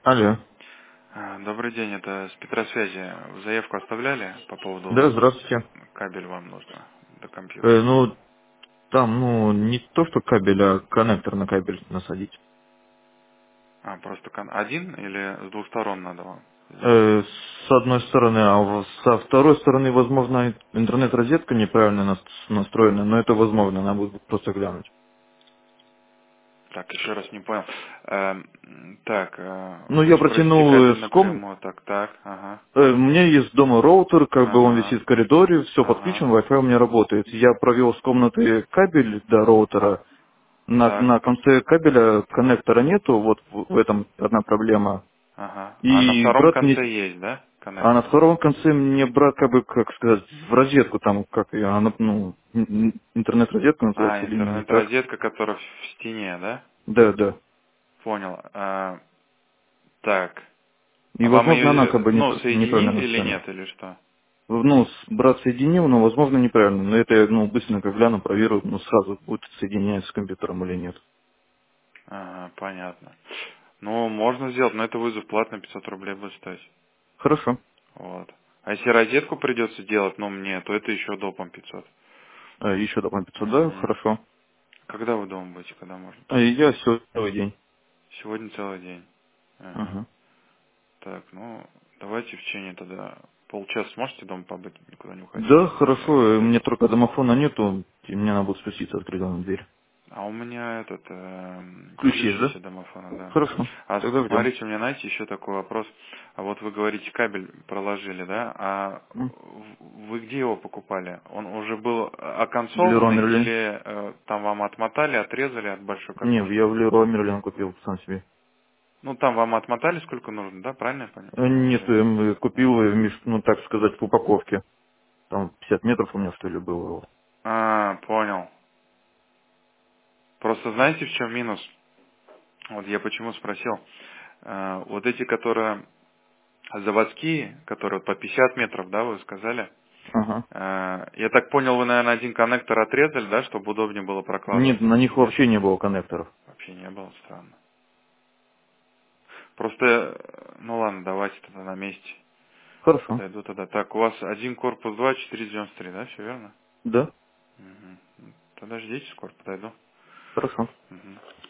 Алло. Добрый день, это с Петросвязи. Вы заявку оставляли по поводу Да, здравствуйте. кабель вам нужно до компьютера? Ну, там, не то, что кабель, а коннектор на кабель насадить. Просто один или с двух сторон надо вам сделать? С одной стороны, со второй стороны, возможно, интернет-розетка неправильно настроена, но это возможно, надо будет просто глянуть. Так, еще раз не понял. Так, Ну, вы я же провести протянул кабель с ком... напрямую, так, ага, У меня есть дома роутер, как бы он ага, висит в коридоре, все ага, подключен, Wi-Fi у меня работает. Я провел с комнаты кабель до роутера. так, На конце кабеля коннектора нету, вот в этом одна проблема. ага. А на И втором брат конце мне... есть, да, А на коннектор? втором конце мне брат, как бы, как сказать, в розетку там, как ее, она, интернет-розетка называется или не так? Интернет-розетка, которая в стене, да? Да, да. Понял. Так, И, а вам возможно, она ее, как бы неправильно соединили или настроена. нет, или что? Брат соединил, но, возможно, неправильно. Но это я, быстренько гляну, проверю, сразу будет соединяться с компьютером или нет. Ага, понятно. Ну, можно сделать, но это вызов платный, 500 рублей будет стоить. Хорошо. Вот. А если розетку придется делать, ну, мне, то это еще допом 500. Еще добавим 500, да? Угу. Хорошо. Когда вы дома будете, когда можно И подойти? я все целый день. Сегодня целый день. Ага. Ага. Так, ну, давайте в течение тогда полчаса сможете дома побыть, никуда не уходить, Да, я хорошо. Мне подойду. только домофона нету, и мне надо будет спуститься, открыть главную дверь. А у меня Ключ ключ есть, да? есть от домофона, да. Хорошо. А Тогда ждем. смотрите, у меня, знаете, еще такой вопрос. А вот вы говорите, кабель проложили, да? А вы где его покупали? Он уже был В Леруа оконцованный Мерлен. или там вам отмотали, отрезали от большой Не, катушки? я в Леруа Мерлен купил сам себе. Ну, там вам отмотали сколько нужно, да? Правильно я понял Нет, или нет? купил, так сказать, в упаковке. Там 50 метров у меня, что ли, было. Понял. Просто знаете, в чем минус? Вот я почему спросил. Вот эти, которые заводские, которые вот по 50 метров, да, вы сказали? Ага. Я так понял, вы, наверное, один коннектор отрезали, да, чтобы удобнее было Нет, прокладывать? на них Нет? вообще не было коннекторов. Вообще не было, странно. Просто, ну ладно, давайте тогда на месте. Хорошо. Подойду тогда. Так, у вас один корпус 2, 493, да, все верно? Да? Угу. Тогда ждите, скоро подойду. Хорошо. Мгм.